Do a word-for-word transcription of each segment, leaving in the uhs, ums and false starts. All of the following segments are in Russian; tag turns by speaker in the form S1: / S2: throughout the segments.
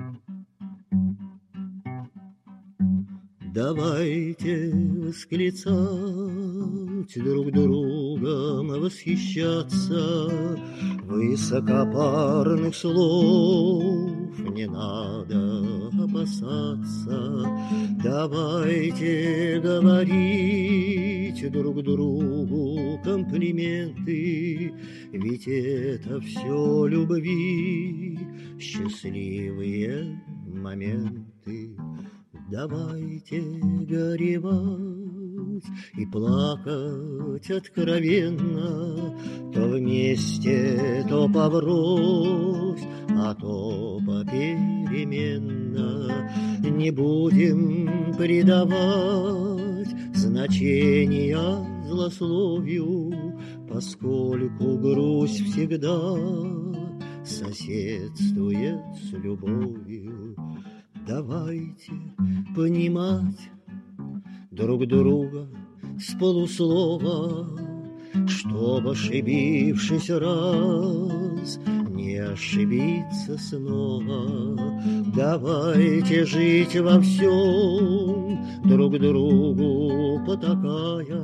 S1: Давайте восклицать, друг другом восхищаться, высокопарных слов не надо опасаться. Давайте говорить друг другу комплименты, ведь это все любви, счастливые моменты. Давайте горевать и плакать откровенно, то вместе, то поврось, а то попеременно. Не будем придавать значения злословию, поскольку грусть всегда соседствует с любовью. Давайте понимать друг друга с полуслова, чтоб, ошибившись раз, не ошибиться снова. Давайте жить во всем, друг другу потакая,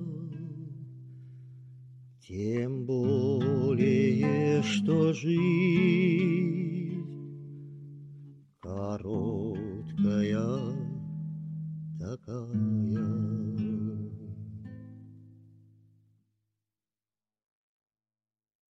S1: тем более, что жизнь короткая такая.